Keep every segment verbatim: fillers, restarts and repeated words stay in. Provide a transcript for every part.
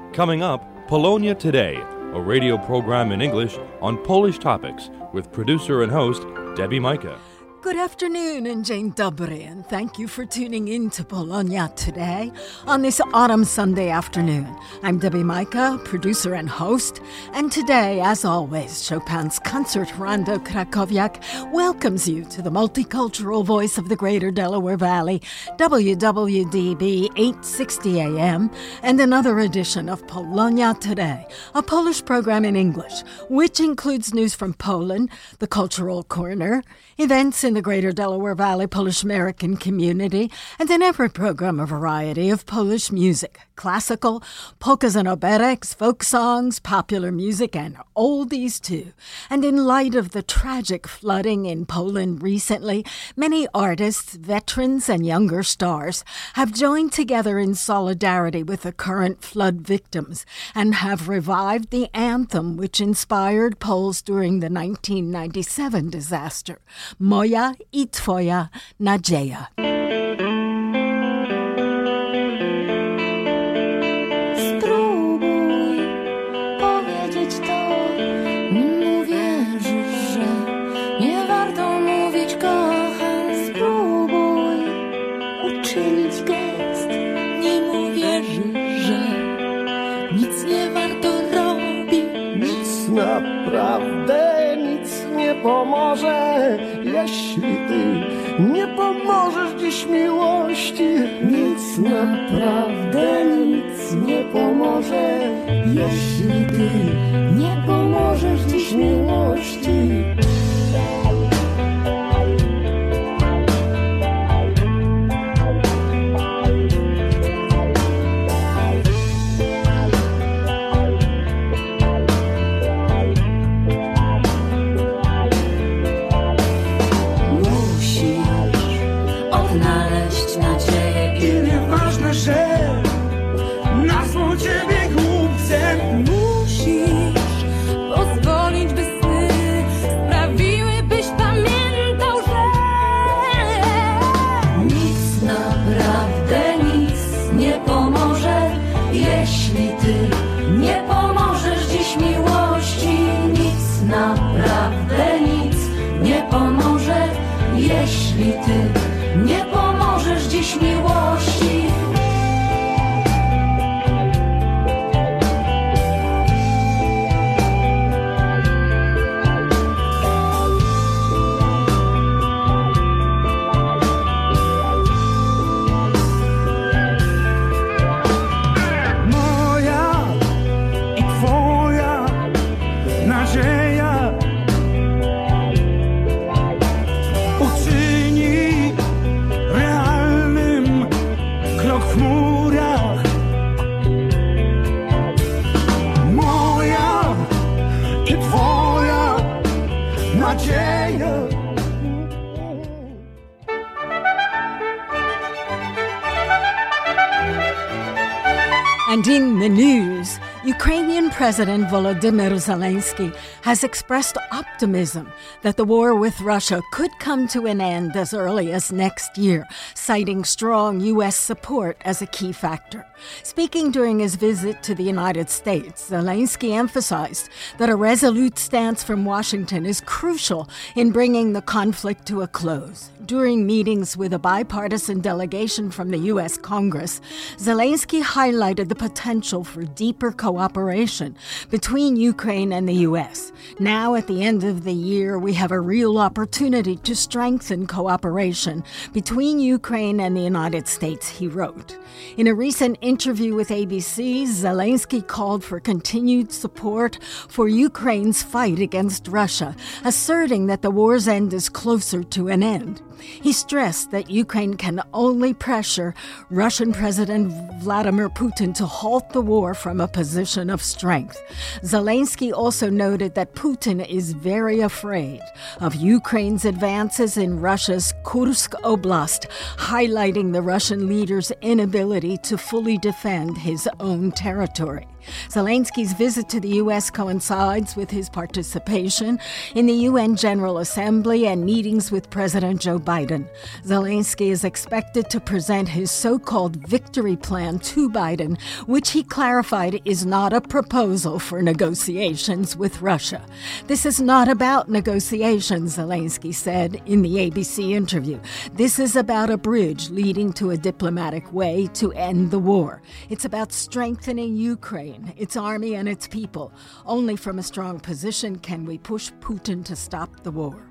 Coming up, Polonia Today, a radio program in English on Polish topics with producer and host Debbie Micah. Good afternoon and dzień dobry, and thank you for tuning in to Polonia Today on this autumn Sunday afternoon. I'm Debbie Micah, producer and host, and today, as always, Chopin's concert Rondo Krakowiak welcomes you to the multicultural voice of the Greater Delaware Valley, W W D B eight sixty A M, and another edition of Polonia Today, a Polish program in English, which includes news from Poland, the Cultural Corner, events in the Greater Delaware Valley Polish American community, and in every program a variety of Polish music, classical, polkas and operets, folk songs, popular music, and oldies too. And in light of the tragic flooding in Poland recently, many artists, veterans, and younger stars have joined together in solidarity with the current flood victims and have revived the anthem which inspired Poles during the nineteen ninety-seven disaster, Moja i Twoja nadzieja. Spróbuj powiedzieć to, nim uwierzysz, że nie warto mówić kocham. Spróbuj uczynić gest, nim uwierzysz, że nic nie warto robić. Nic naprawdę nic nie pomoże, jeśli ty nie pomożesz dziś miłości. Nic naprawdę nic nie pomoże, jeśli ty nie pomożesz dziś miłości. Jeśli ty nie pomożesz dziś miłości. Moja i twoja nadzieja uczyni realnym krok w murach. Moja i twoja nadzieja. And in the news, Ukrainian President Volodymyr Zelensky has expressed optimism that the war with Russia could come to an end as early as next year, citing strong U S support as a key factor. Speaking during his visit to the United States, Zelensky emphasized that a resolute stance from Washington is crucial in bringing the conflict to a close. During meetings with a bipartisan delegation from the U S Congress, Zelensky highlighted the potential for deeper cooperation between Ukraine and the U S. Now, at the end of the year, we have a real opportunity to strengthen cooperation between Ukraine and the United States, he wrote. In a recent interview with A B C, Zelensky called for continued support for Ukraine's fight against Russia, asserting that the war's end is closer to an end. He stressed that Ukraine can only pressure Russian President Vladimir Putin to halt the war from a position of strength. Zelensky also noted that Putin is very afraid of Ukraine's advances in Russia's Kursk Oblast, highlighting the Russian leader's inability to fully defend his own territory. Zelensky's visit to the U S coincides with his participation in the U N General Assembly and meetings with President Joe Biden. Zelensky is expected to present his so-called victory plan to Biden, which he clarified is not a proposal for negotiations with Russia. This is not about negotiations, Zelensky said in the A B C interview. This is about a bridge leading to a diplomatic way to end the war. It's about strengthening Ukraine, its army and its people. Only from a strong position can we push Putin to stop the war.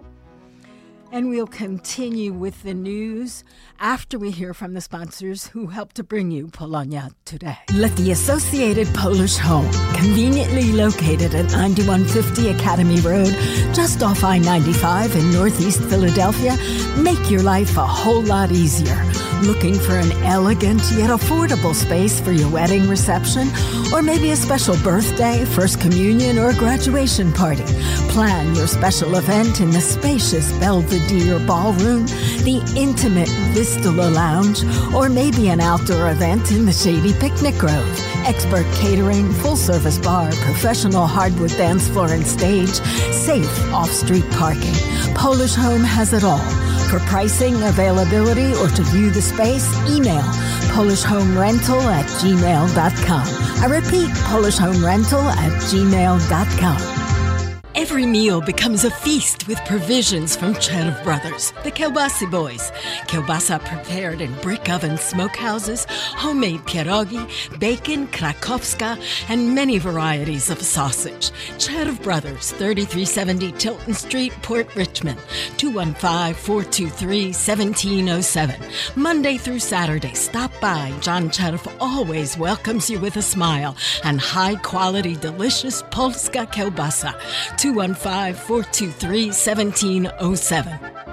And we'll continue with the news after we hear from the sponsors who help to bring you Polonia Today. Let the Associated Polish Home, conveniently located at ninety-one fifty Academy Road, just off I ninety-five in Northeast Philadelphia, make your life a whole lot easier. Looking for an elegant yet affordable space for your wedding reception, or maybe a special birthday, first communion, or graduation party? Plan your special event in the spacious Belvedere Ballroom, the intimate Vistula Lounge, or maybe an outdoor event in the shady Picnic Grove. Expert catering, full-service bar, professional hardwood dance floor and stage, safe off-street parking. Polish Home has it all. For pricing, availability, or to view the space, email polish home rental at gmail dot com. I repeat, polish home rental at gmail dot com. Every meal becomes a feast with provisions from Cherv Brothers, the Kielbasy Boys. Kielbasa prepared in brick oven smokehouses, homemade pierogi, bacon, krakowska, and many varieties of sausage. Cherv Brothers, thirty-three seventy Tilton Street, Port Richmond, two one five, four two three, one seven zero seven. Monday through Saturday, stop by. John Cherv always welcomes you with a smile and high-quality, delicious Polska Kielbasa. two one five, four two three, one seven zero seven.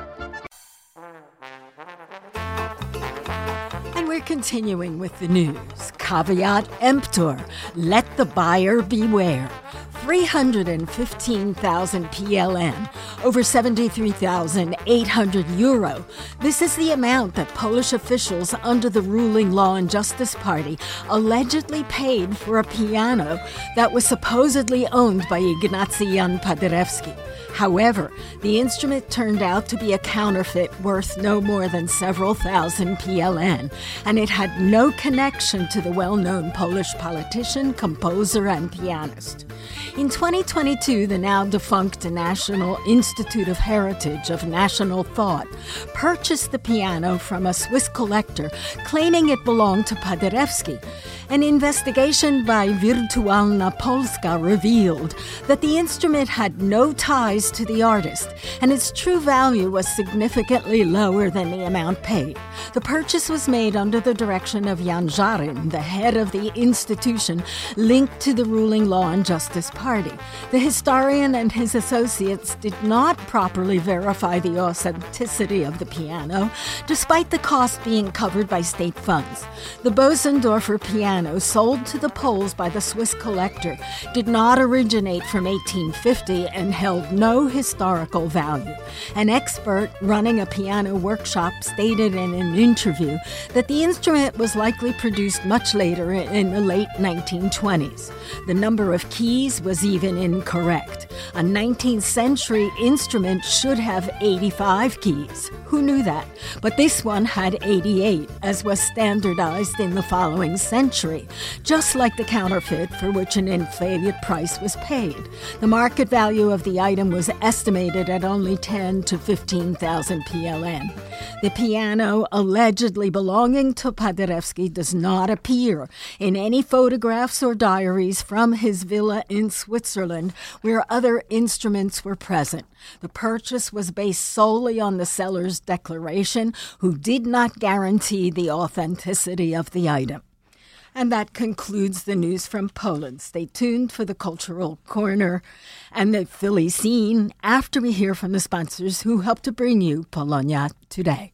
And we're continuing with the news. Caveat emptor. Let the buyer beware. three hundred fifteen thousand P L N, over seventy-three thousand eight hundred euro. This is the amount that Polish officials under the ruling Law and Justice Party allegedly paid for a piano that was supposedly owned by Ignacy Jan Paderewski. However, the instrument turned out to be a counterfeit worth no more than several thousand P L N, and it had no connection to the well-known Polish politician, composer, and pianist. In twenty twenty-two, the now-defunct National Institute of Heritage of National Thought purchased the piano from a Swiss collector, claiming it belonged to Paderewski. An investigation by Wirtualna Polska revealed that the instrument had no ties to the artist, and its true value was significantly lower than the amount paid. The purchase was made under the direction of Jan Żaryn, the head of the institution linked to the ruling Law and Justice Party. The historian and his associates did not properly verify the authenticity of the piano, despite the cost being covered by state funds. The Bosendorfer piano, sold to the Poles by the Swiss collector, did not originate from eighteen fifty and held no historical value. An expert running a piano workshop stated in an interview that the instrument was likely produced much later in the late nineteen twenties. The number of keys was even incorrect. A nineteenth century instrument should have eighty-five keys. Who knew that? But this one had eighty-eight, as was standardized in the following century, just like the counterfeit for which an inflated price was paid. The market value of the item was estimated at only ten to fifteen thousand P L N. The piano allegedly belonging to Paderewski does not appear in any photographs or diaries from his villa in Switzerland where other instruments were present. The purchase was based solely on the seller's declaration, who did not guarantee the authenticity of the item. And that concludes the news from Poland. Stay tuned for the Cultural Corner and the Philly Scene after we hear from the sponsors who help to bring you Polonia Today.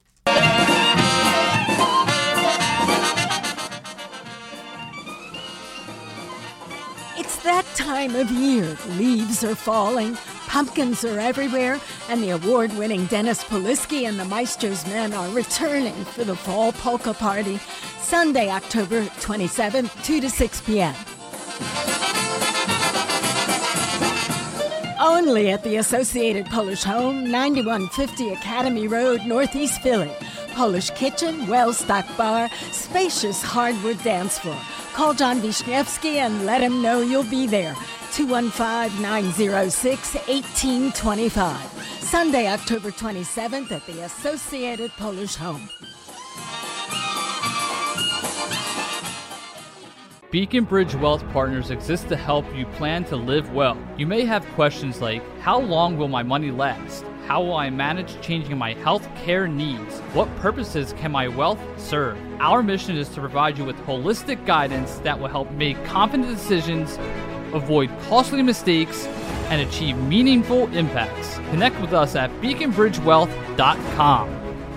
It's that time of year. The leaves are falling, pumpkins are everywhere, and the award-winning Dennis Polisky and the Maestro's Men are returning for the Fall Polka Party, Sunday, October twenty-seventh, two to six p.m. Only at the Associated Polish Home, ninety-one fifty Academy Road, Northeast Philly. Polish kitchen, well-stocked bar, spacious hardwood dance floor. Call John Wiśniewski and let him know you'll be there. two one five, nine zero six, one eight two five. Sunday, October twenty-seventh at the Associated Polish Home. Beacon Bridge Wealth Partners exists to help you plan to live well. You may have questions like, how long will my money last? How will I manage changing my health care needs? What purposes can my wealth serve? Our mission is to provide you with holistic guidance that will help make confident decisions, avoid costly mistakes, and achieve meaningful impacts. Connect with us at beacon bridge wealth dot com.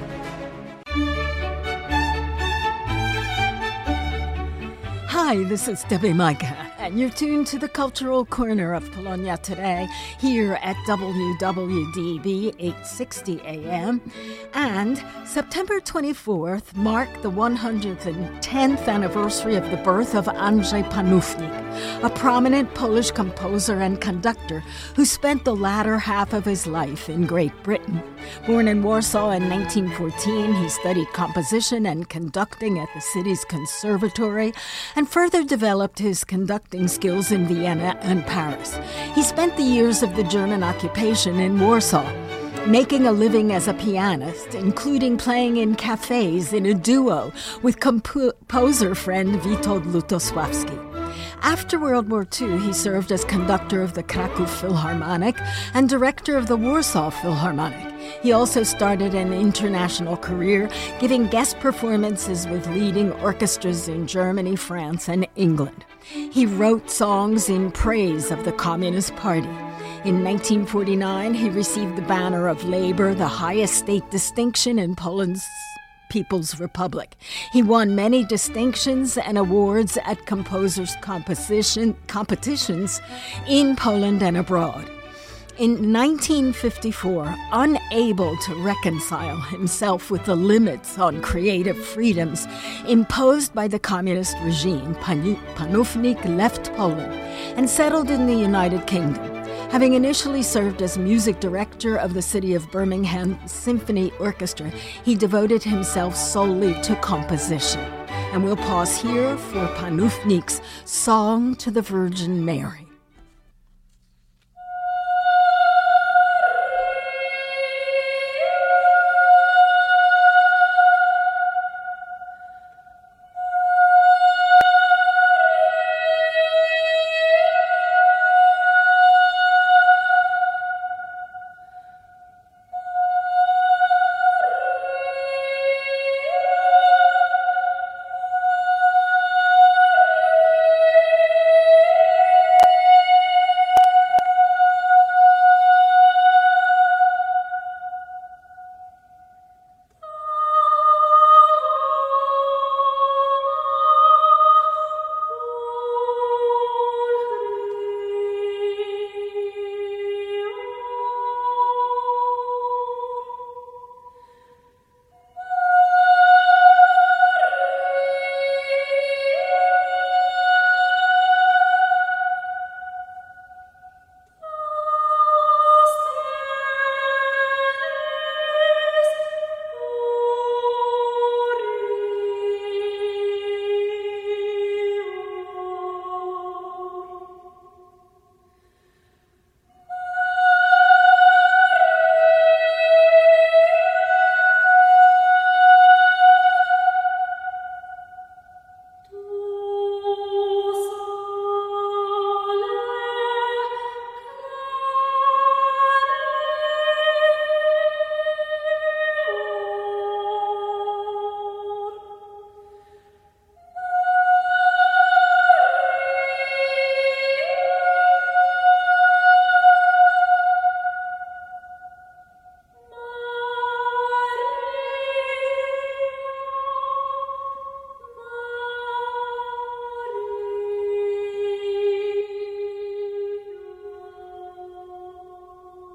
Hi, this is Debbie Micah, and you're tuned to the Cultural Corner of Polonia Today here at W W D B eight sixty A M. And September twenty-fourth marked the one hundred tenth anniversary of the birth of Andrzej Panównik, a prominent Polish composer and conductor who spent the latter half of his life in Great Britain. Born in Warsaw in nineteen fourteen, he studied composition and conducting at the city's conservatory and further developed his conducting skills in Vienna and Paris. He spent the years of the German occupation in Warsaw, making a living as a pianist, including playing in cafes in a duo with composer friend Witold Lutosławski. After World War Two, he served as conductor of the Kraków Philharmonic and director of the Warsaw Philharmonic. He also started an international career, giving guest performances with leading orchestras in Germany, France, and England. He wrote songs in praise of the Communist Party. In nineteen forty-nine, he received the Banner of Labor, the highest state distinction in Poland's People's Republic. He won many distinctions and awards at composers' composition competitions in Poland and abroad. In nineteen fifty-four, unable to reconcile himself with the limits on creative freedoms imposed by the communist regime, Panównik left Poland and settled in the United Kingdom. Having initially served as music director of the City of Birmingham Symphony Orchestra, he devoted himself solely to composition. And we'll pause here for Panównik's Song to the Virgin Mary.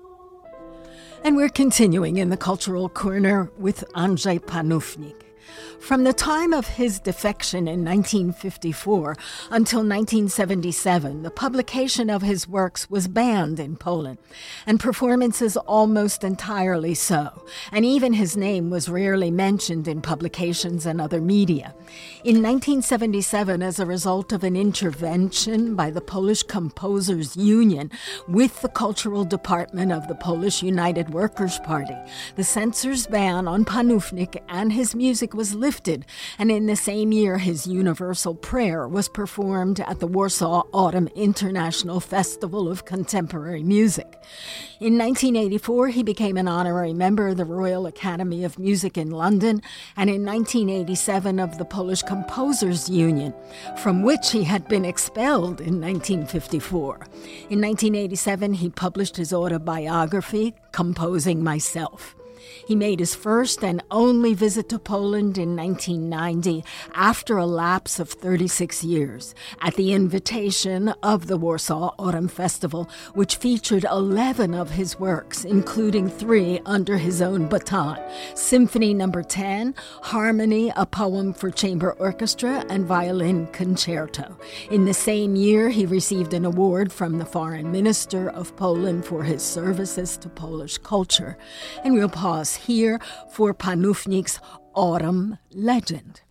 And we're continuing in the Cultural Corner with Andrzej Panównik. From the time of his defection in nineteen fifty-four until nineteen seventy-seven, the publication of his works was banned in Poland, and performances almost entirely so, and even his name was rarely mentioned in publications and other media. In nineteen seventy-seven, as a result of an intervention by the Polish Composers Union with the Cultural Department of the Polish United Workers' Party, the censor's ban on Panównik and his music was lifted, and in the same year his Universal Prayer was performed at the Warsaw Autumn International Festival of Contemporary Music. In nineteen eighty-four, he became an honorary member of the Royal Academy of Music in London, and in nineteen eighty-seven of the Polish Composers Union, from which he had been expelled in nineteen fifty-four. In nineteen eighty-seven, he published his autobiography, Composing Myself. He made his first and only visit to Poland in nineteen ninety, after a lapse of thirty-six years, at the invitation of the Warsaw Autumn Festival, which featured eleven of his works, including three under his own baton: Symphony Number ten, Harmony, a poem for chamber orchestra, and violin concerto. In the same year, he received an award from the Foreign Minister of Poland for his services to Polish culture. And we'll pause here for Panównik's Autumn Legend.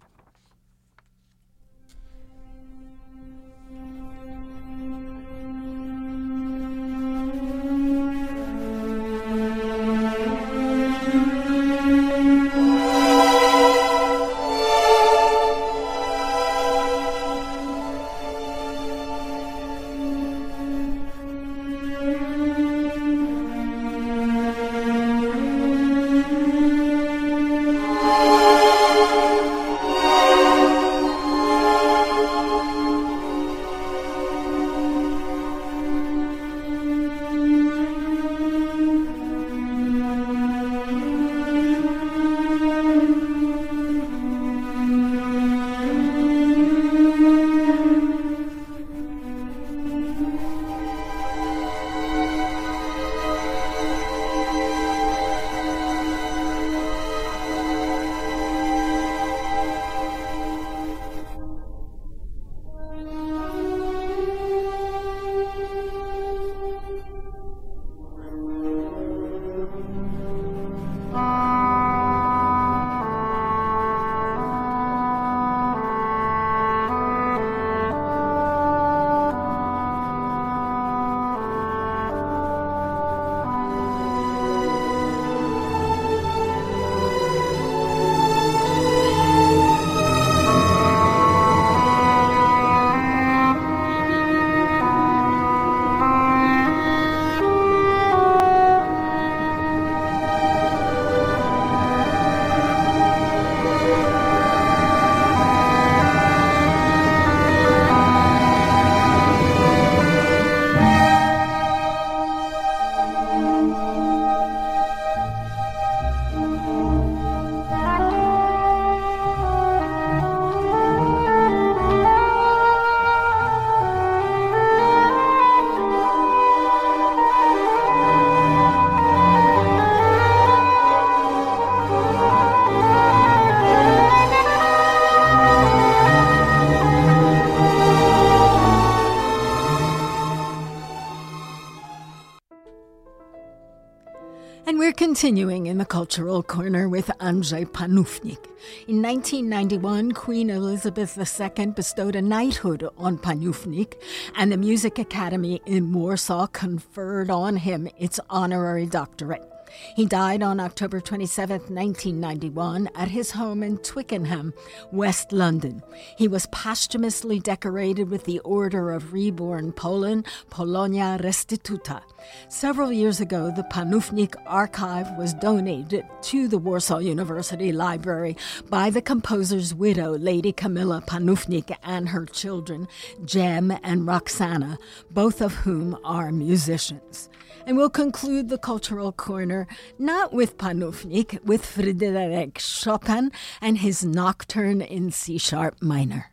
And we're continuing in the Cultural Corner with Andrzej Panównik. In nineteen ninety-one, Queen Elizabeth the Second bestowed a knighthood on Panównik, and the Music Academy in Warsaw conferred on him its honorary doctorate. He died on October twenty-seventh, nineteen ninety-one, at his home in Twickenham, West London. He was posthumously decorated with the Order of Reborn Poland, Polonia Restituta. Several years ago, the Panównik archive was donated to the Warsaw University Library by the composer's widow, Lady Kamila Panównik, and her children, Jem and Roxana, both of whom are musicians. And we'll conclude the Cultural Corner not with Panównik, with Frédéric Chopin and his Nocturne in C-sharp minor.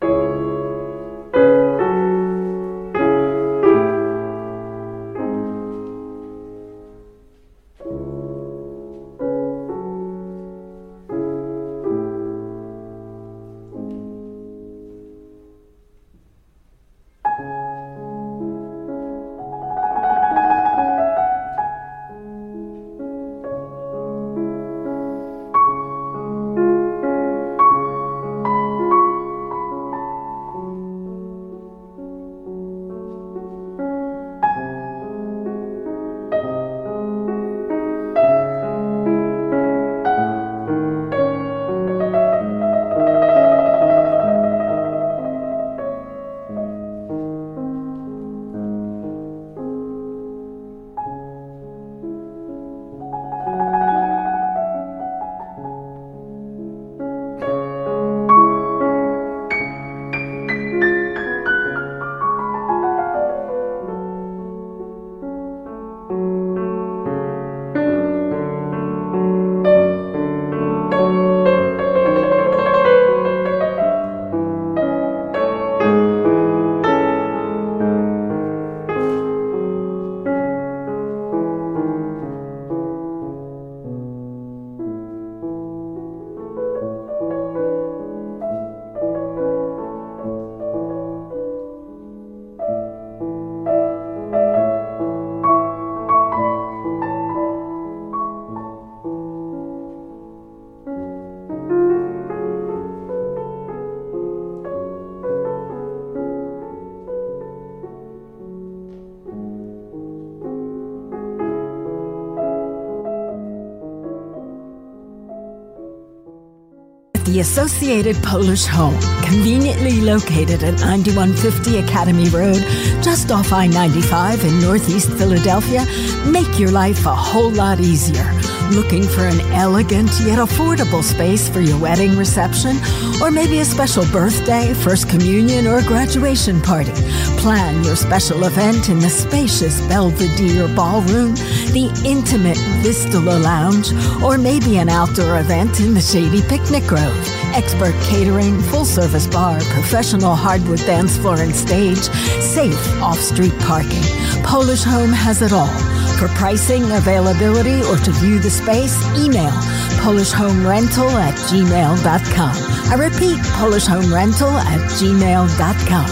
the Associated Polish Home, conveniently located at ninety-one fifty Academy Road, just off I ninety-five in Northeast Philadelphia, make your life a whole lot easier. Looking for an elegant yet affordable space for your wedding reception, or maybe a special birthday, first communion, or graduation party? Plan your special event in the spacious Belvedere Ballroom, the intimate Vistula Lounge, or maybe an outdoor event in the shady Picnic Grove. Expert catering, full-service bar, professional hardwood dance floor and stage, safe off-street parking. Polish Home has it all. For pricing, availability, or to view the space, email polishhomerental at gmail dot com. I repeat, polishhomerental at gmail dot com.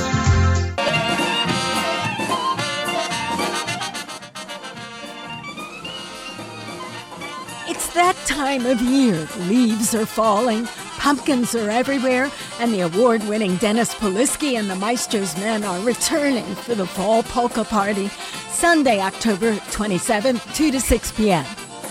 It's that time of year. Leaves are falling, pumpkins are everywhere, and the award-winning Dennis Polisky and the Maestro's Men are returning for the Fall Polka Party, Sunday, October twenty-seventh, two to six p.m.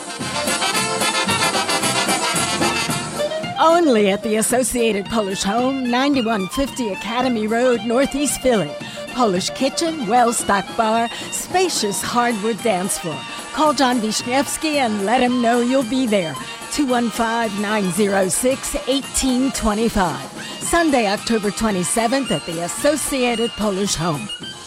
Only at the Associated Polish Home, ninety-one fifty Academy Road, Northeast Philly. Polish kitchen, well-stocked bar, spacious hardwood dance floor. Call John Wisniewski and let him know you'll be there. two one five, nine zero six, one eight two five. Sunday, October twenty-seventh at the Associated Polish Home.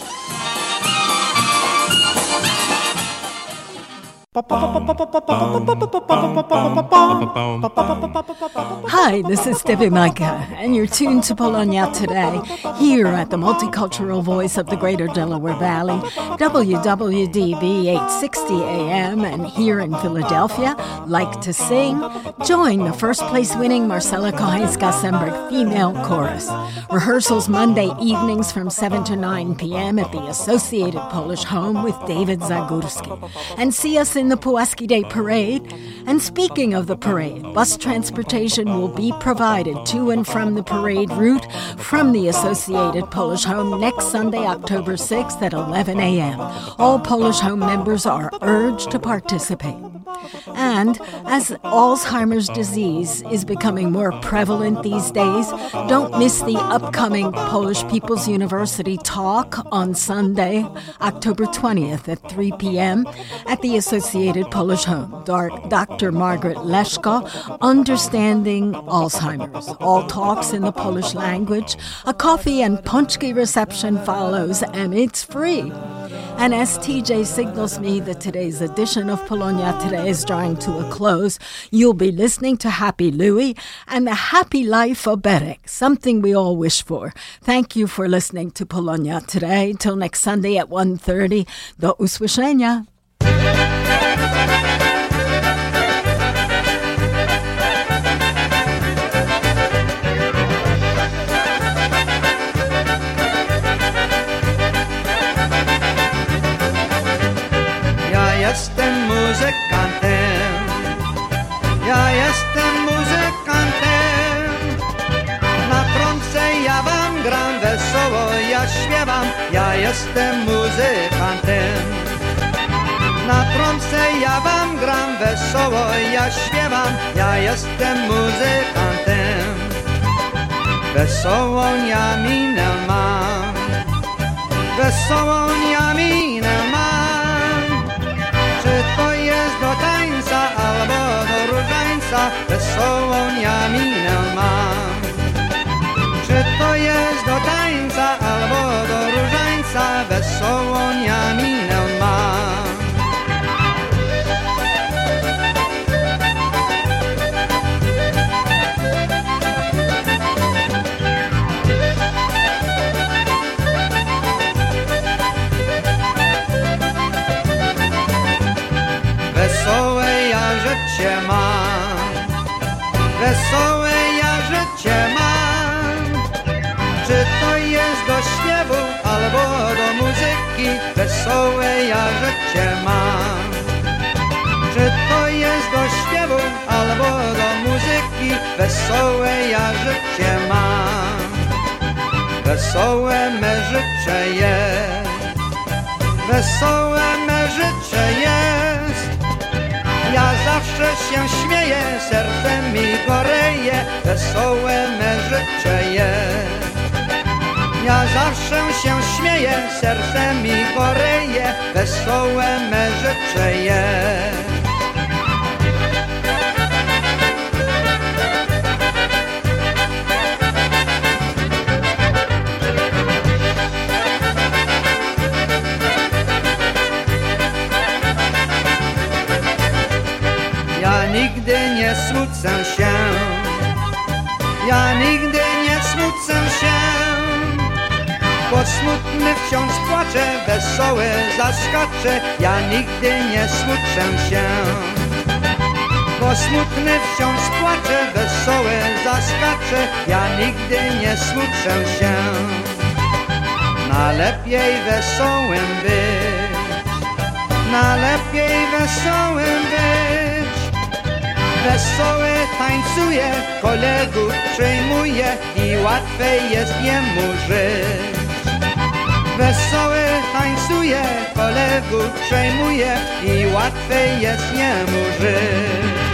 Hi, this is Debbie Micah, and you're tuned to Polonia Today, here at the multicultural voice of the Greater Delaware Valley, W W D B eight sixty A M, and here in Philadelphia, Like to Sing. Join the first-place winning Marcela Kochańska-Semberg Female Chorus. Rehearsals Monday evenings from seven to nine p.m. at the Associated Polish Home with David Zagórski. And see us in the Pulaski Day Parade. And speaking of the parade, bus transportation will be provided to and from the parade route from the Associated Polish Home next Sunday, October sixth at eleven a.m. All Polish Home members are urged to participate. And as Alzheimer's disease is becoming more prevalent these days, don't miss the upcoming Polish People's University talk on Sunday, October twentieth at three p.m. at the Associated Polish Home. Doctor Margaret Leszko, Understanding Alzheimer's. All talks in the Polish language. A coffee and punchki reception follows, and it's free. And as T J signals me that today's edition of Polonia Today is drawing to a close, you'll be listening to Happy Louie and the Happy Life of Berek, something we all wish for. Thank you for listening to Polonia Today. Till next Sunday at one thirty. Do usłyszenia. Jestem muzykantem, ja jestem muzykantem. Na trąbce ja wam gram wesoło, ja śpiewam, ja jestem muzykantem. Na trąbce ja wam gram wesoło, ja śpiewam, ja jestem muzykantem. Wesołą ja minę mam, wesołą ja minę mam. Czy to jest do tańca albo do różańca, wesołą ja minę mam. Czy to jest do tańca albo do różańca, wesołą ja minę mam. Wesołe ja życie mam, wesołe ja życie mam. Czy to jest do śpiewu albo do muzyki, wesołe ja życie mam. Czy to jest do śpiewu albo do muzyki, wesołe ja życie mam. Wesołe me życie jest, wesołe me życie jest. Ja zawsze się śmieję, serce mi goreje, wesołe me życzenie. Ja zawsze się śmieję, serce mi goreje, wesołe me życzenie. Ja nigdy nie smucę się, ja nigdy nie smucę się, bo smutny wciąż płaczę, wesoły zaskaczę. Ja nigdy nie smucę się, bo smutny wciąż płaczę, wesoły zaskaczę. Ja nigdy nie smucę się, na lepiej wesołym być, na lepiej wesołym być. Wesoły tańcuje, kolegów przejmuje i łatwiej jest jemu żyć. Wesoły tańcuje, kolegów przejmuje i łatwiej jest jemu żyć.